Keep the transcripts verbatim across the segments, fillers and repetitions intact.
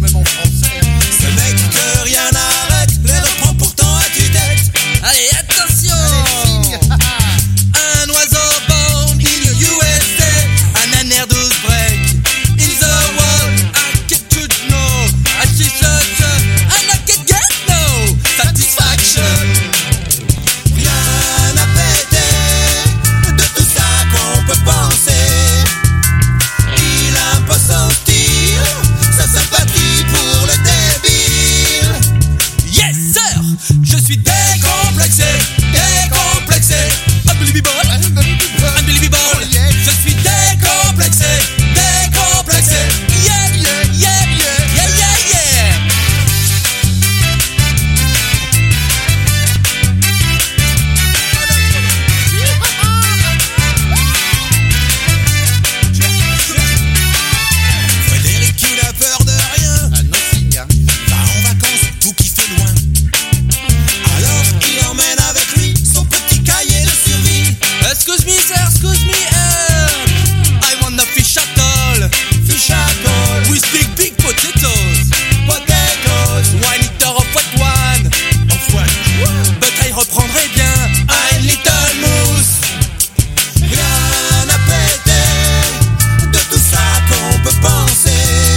même en français. Ce mec que rien n'arrête, les reprend pourtant à tue-tête. Allez, attention. Un oiseau born in U S A, an air douze break. In the world, I can know. I see such and I can get no satisfaction. Rien n'a pété de tout ça qu'on peut penser. Il impose son style, sa sympathie pour le débile. Yes sir, je suis décomplexé, décomplexé. Unbelievable, unbelievable. Je suis décomplexé, décomplexé. Yeah, yeah, yeah, yeah, yeah, yeah, yeah. Frédéric, il a peur de rien. Ah, nothing, hein. Va en vacances, tout qui fait loin. Alors il emmène avec lui son petit cahier de survie. Excuse me sir, excuse me uh, I want a fish atoll. Fish atoll with big big potatoes. Potatoes, one liter of what one. Of what? But I reprendrai bien un little mousse. Rien n'a pété de tout ça qu'on peut penser.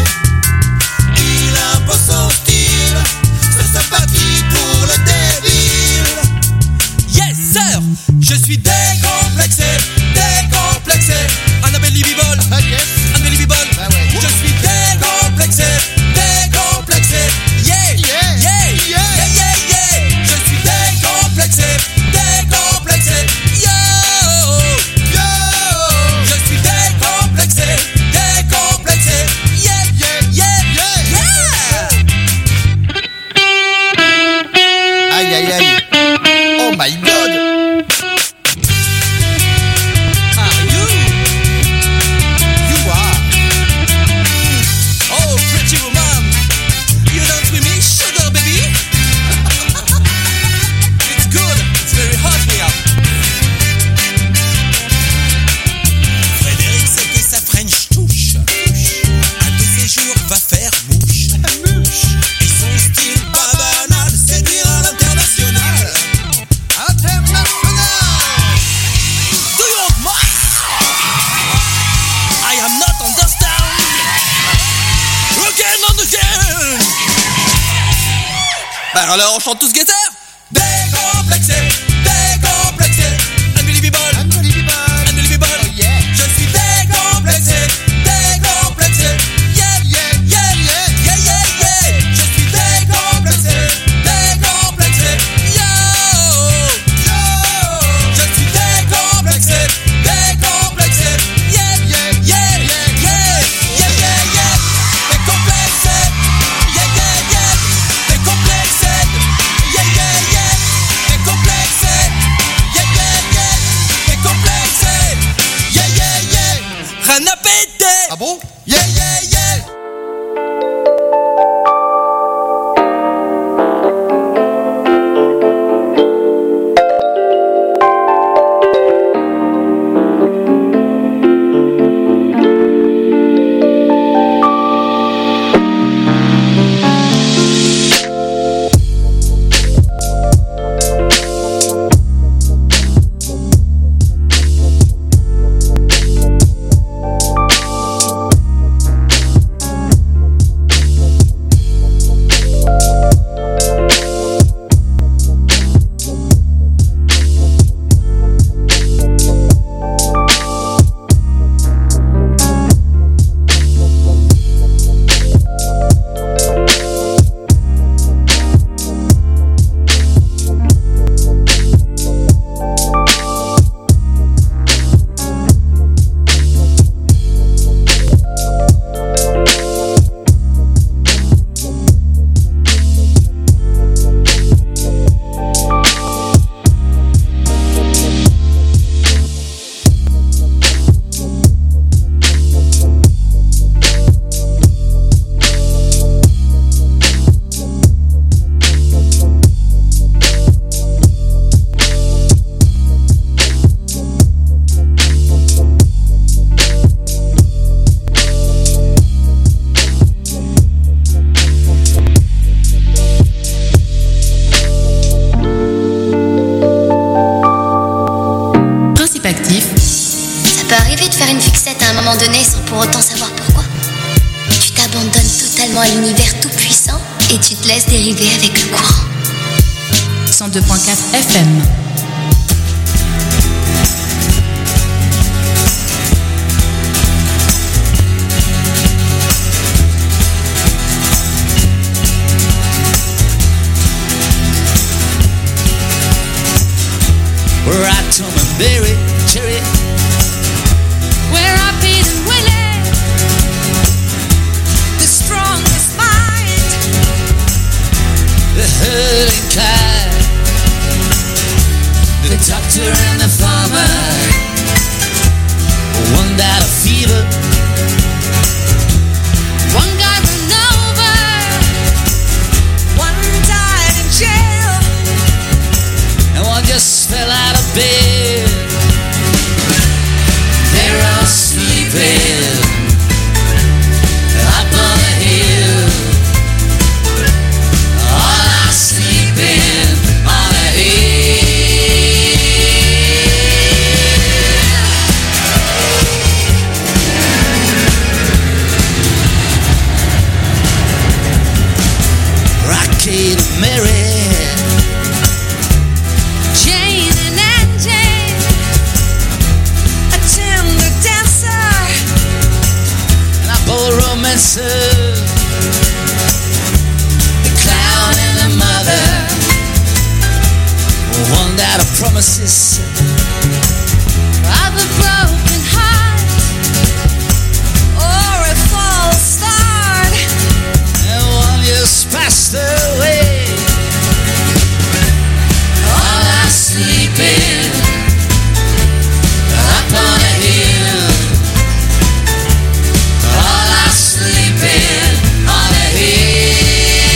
Il impose son style, sa sympathie pour le débile. Yes sir, je suis décomplexé, décomplexé. Unbelievable, Ah, yes. unbelievable. Bah ouais. Je suis décomplexé, décomplexé. Yeah, Yeah, yeah, yeah. yeah, yeah, yeah. Je suis décomplexé, décomplexé. Yo, Yo. je suis décomplexé, décomplexé. Yeah, Yeah, yeah, yeah. yeah. Aïe, aïe, aïe. Oh my god. Are you? You are. Oh, pretty woman. You dance with me, sugar baby. It's good. It's very hot here. Frédéric sait que sa French touche. Un de ces jours va faire mouche. Et son style pas banal, séduire à l'international. International. Do you want more? I am not understand. Again and again. Bah alors on chante tous guetteur. Décomplexé, décomplexé. Unbelievable, Unbelievable. unbelievable. Oh yeah. Je suis décomplexé, décomplexé. Yeah, Yeah, yeah, yeah. yeah, yeah, yeah. Je suis décomplexé, décomplexé. Yo, yo. Je suis décomplexé, décomplexé. Yeah, Yeah, yeah, yeah, yeah, yeah, yeah, yeah. Décomplexé, yeah, yeah, yeah. Décomplexé, yeah, yeah, et tu te laisses dériver avec le courant. cent deux point quatre F M. Where I Tom and Barry, Cherry. Where I Pete and Willie, the strongest mind, The hurling Clyde, the doctor and the farmer. One died of fever, one guy ran over, one died in jail, and one just fell out of bed. They're all sleeping up on the hill. All are sleeping on the hill. Rocky and Mary, Jane and Angie, a tender dancer, and a ballromancer. The clown and the mother, one died of promises. of a broken heart, or a false start. And one just passed away. All are sleeping up on a hill. All are sleeping on a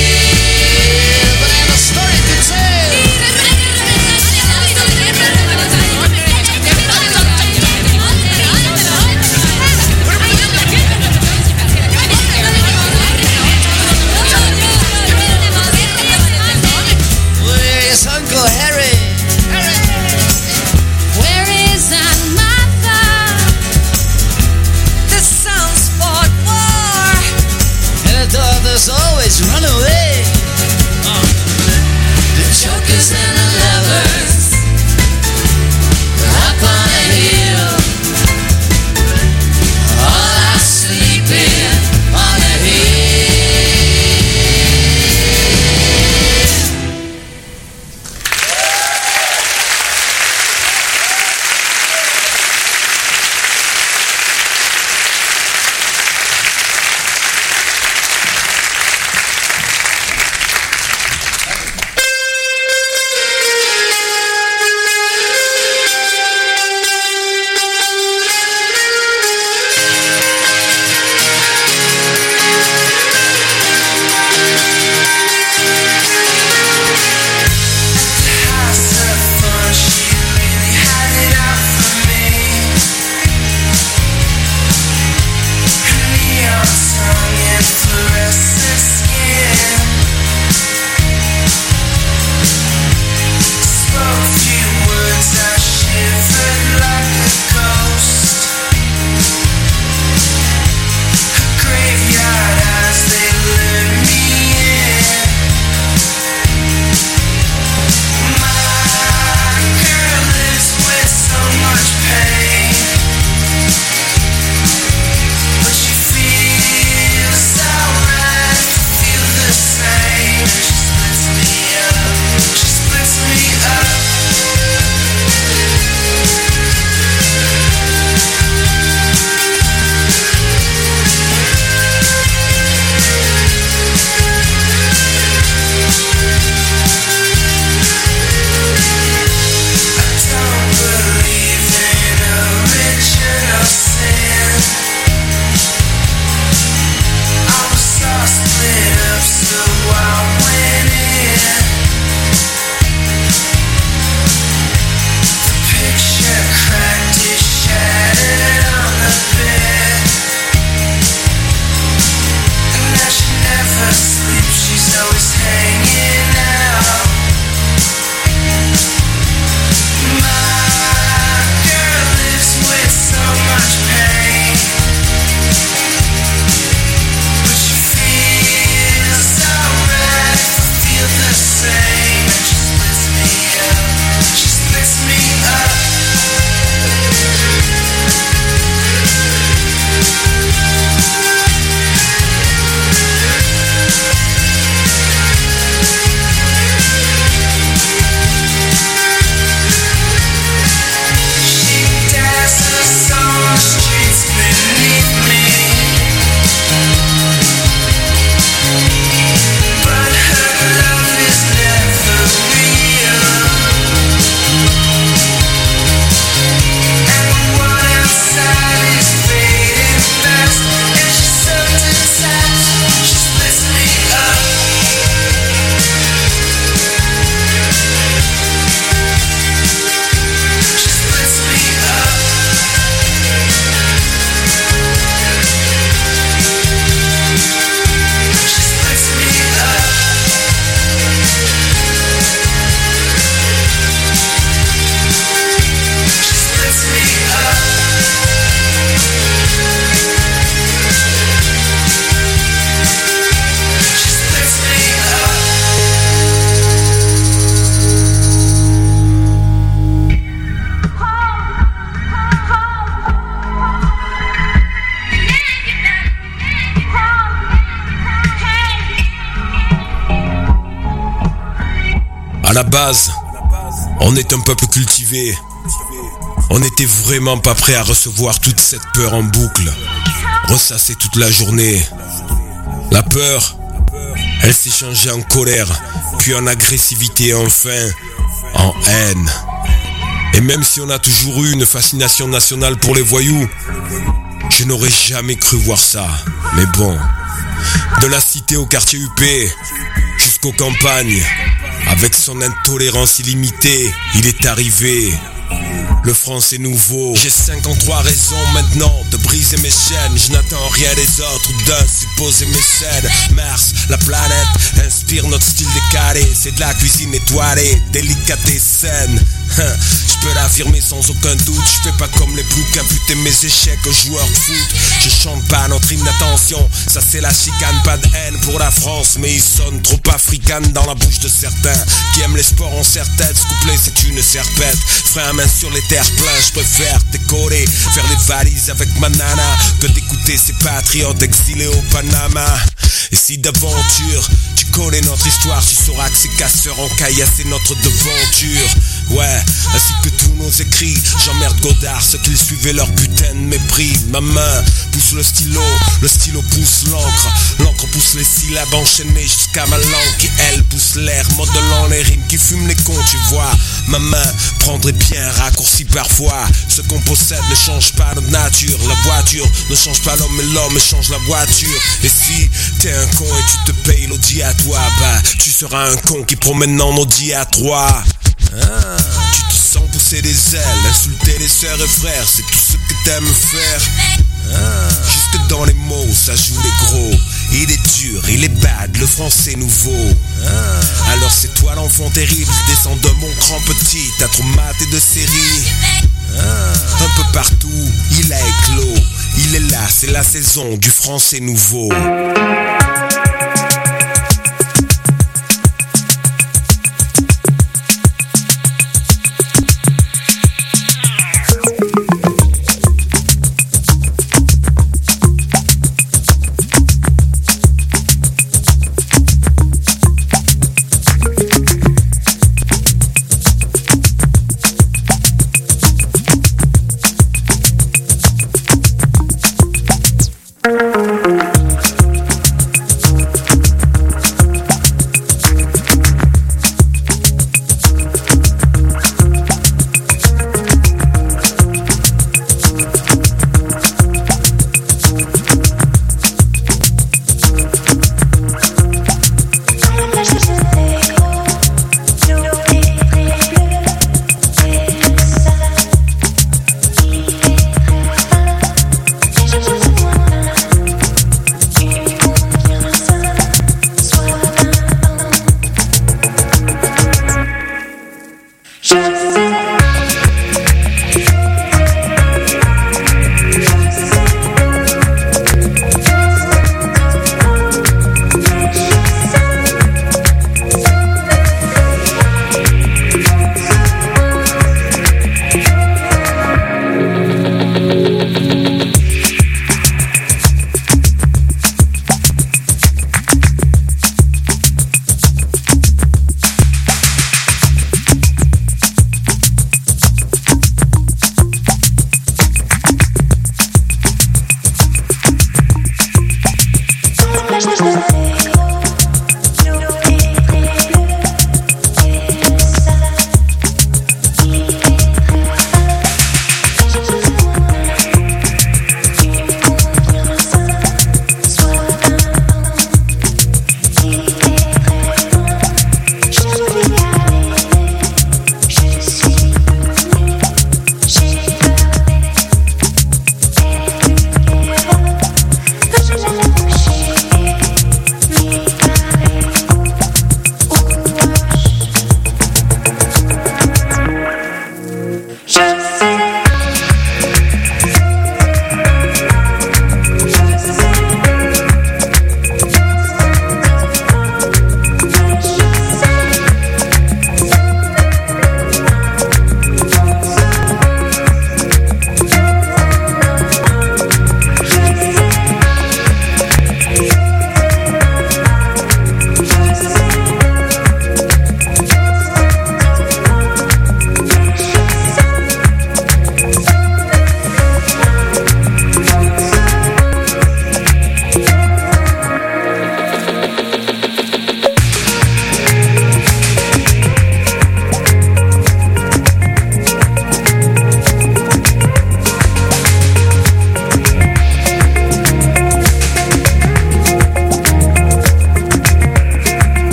hill. But I have a story to tell. À la base, on est un peuple cultivé. On n'était vraiment pas prêt à recevoir toute cette peur en boucle, ressassée toute la journée. La peur, elle s'est changée en colère, puis en agressivité et enfin en haine. Et même si on a toujours eu une fascination nationale pour les voyous, je n'aurais jamais cru voir ça. Mais bon, de la cité au quartier U P, jusqu'aux campagnes, avec son intolérance illimitée, il est arrivé. Le français nouveau. J'ai cinquante-trois raisons maintenant de briser mes chaînes. Je n'attends rien des autres ou d'un supposé mécène. Mars, la planète, inspire notre style décalé. C'est de la cuisine étoilée, délicatessen. Je peux l'affirmer sans aucun doute. Je fais pas comme les bloucs, imputer mes échecs aux joueurs de foot. Je chante pas notre hymne d'attention, ça c'est la chicane. Pas de haine pour la France, mais il sonne trop africaine dans la bouche de certains qui aiment les sports en serre-tête. Ce couplet c'est une serpette. Ferai un main sur les terres pleines, je préfère décorer, faire les valises avec ma nana, que d'écouter ces patriotes exilés au Panama. Et si d'aventure tu connais notre histoire, tu sauras que ces casseurs en caillasse c'est notre devanture. Ouais, ainsi que tous nos écrits, j'emmerde Godard, ceux qui suivaient leur putain de mépris. Ma main pousse le stylo, le stylo pousse l'encre, l'encre pousse les syllabes enchaînées jusqu'à ma langue qui elle pousse l'air, modelant les rimes qui fument les cons, tu vois. Ma main prendrait bien un raccourci parfois. Ce qu'on possède ne change pas notre nature. La voiture ne change pas l'homme et l'homme change la voiture. Et si t'es un con et tu te payes l'audi à toi, bah tu seras un con qui promène en Audi à trois. Ah, tu te sens pousser des ailes, insulter les sœurs et frères, c'est tout ce que t'aimes faire. Ah, jusque dans les mots, ça joue les gros. Il est dur, il est bad, le français nouveau. Ah, alors c'est toi l'enfant terrible, descends de mon grand petit, t'as trop maté de série. Ah, un peu partout, il a éclos. Il est là, c'est la saison du français nouveau.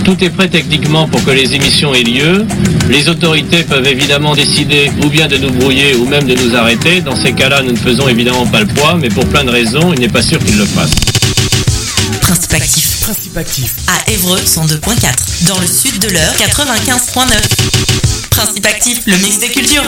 Tout est prêt techniquement pour que les émissions aient lieu. Les autorités peuvent évidemment décider ou bien de nous brouiller ou même de nous arrêter. Dans ces cas-là, nous ne faisons évidemment pas le poids, mais pour plein de raisons, il n'est pas sûr qu'ils le fassent. Principe actif. Principe actif. À Évreux, cent deux point quatre. Dans le sud de l'Eure, quatre-vingt-quinze point neuf. Principe actif, le mix des cultures.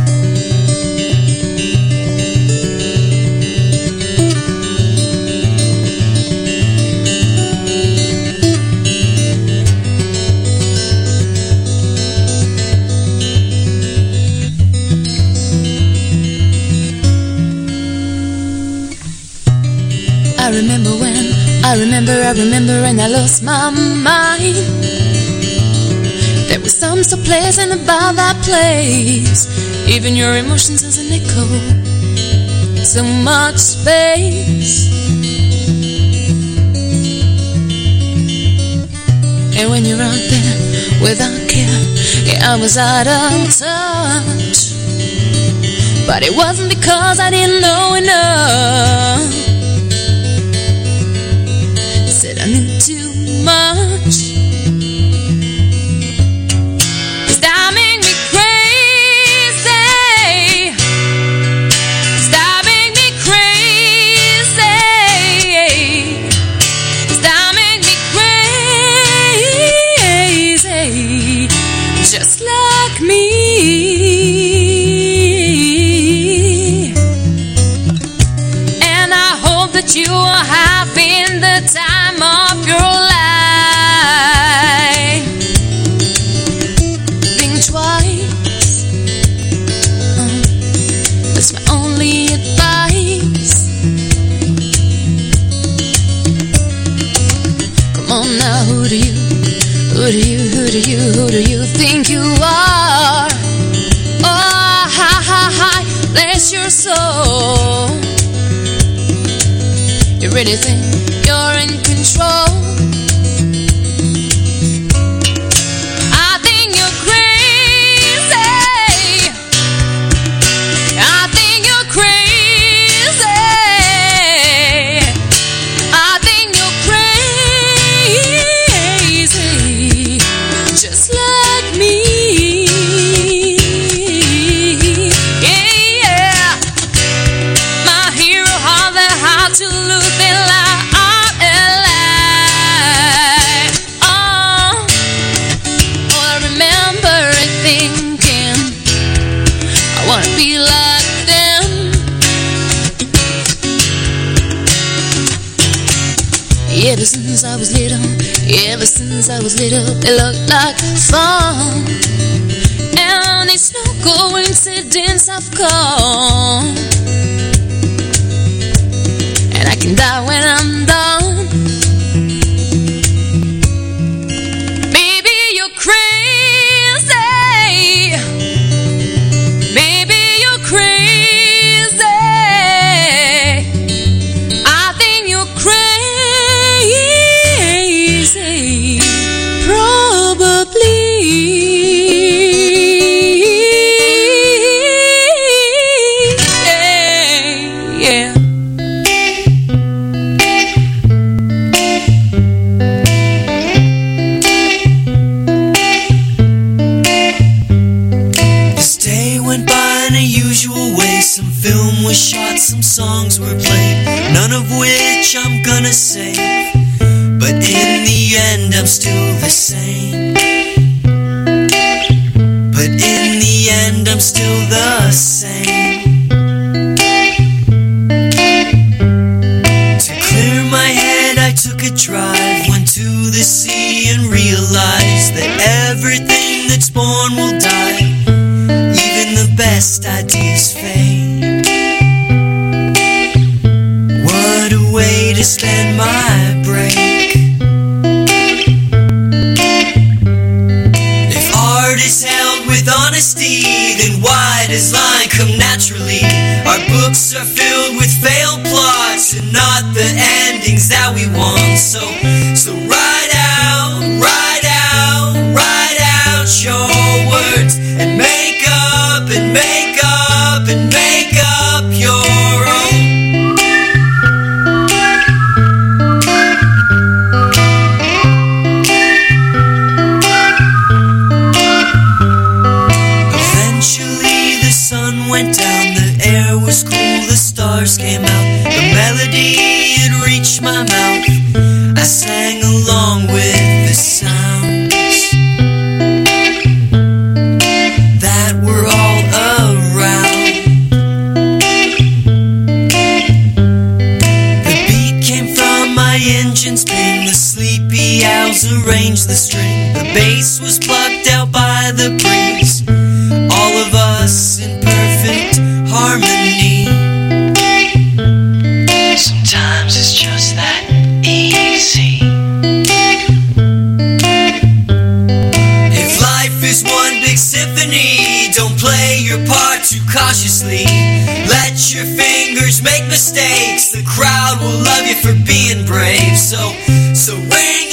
I remember when, I remember, I remember when I lost my mind. There was some so pleasant about that place. Even your emotions as an echo. So much space. And when you're out there without care, yeah, I was out of touch. But it wasn't because I didn't know enough. Said I knew too much. It's driving me crazy. It's driving me crazy. It's driving me crazy. Just like me. And I hope that you are having the time of your life. Think twice. Uh, that's my only advice. Come on now, who do you, who do you, who do you, who do you think you are? Oh, hi, hi, hi, bless your soul. You really think you're in control? I think you're crazy. I think you're crazy. I think you're crazy. Just like me. Yeah, yeah. My hero, how they had to lose their life. Be like them. Ever since I was little, ever since I was little, it looked like fun. And it's no coincidence I've come. And I can die when I'm done. Baby, you're crazy. Crazy. I think you're crazy. Probably. Yeah, yeah. This day went by in a usual way. Some film was shot, some songs were played, none of which I'm gonna save. But in the end I'm still the same. But in the end I'm still the same. To clear my head I took a drive, went to the sea and realized that everything that's born will die. Even the best ideas fade. What a way to spend my break. If art is held with honesty, then why does line come naturally? Our books are filled with failed plots and not the endings that we want. So, so write out, write out, write out your words and make up and make up and make up your own. stars came out, the melody had reached my mouth. I sang along with the sounds that were all around. The beat came from my engine's ping, the sleepy owls arranged the string. The bass was plucked out by the breeze, all of us in perfect harmony. Sometimes it's just that easy. If life is one big symphony, don't play your part too cautiously. Let your fingers make mistakes, the crowd will love you for being brave. So, so ring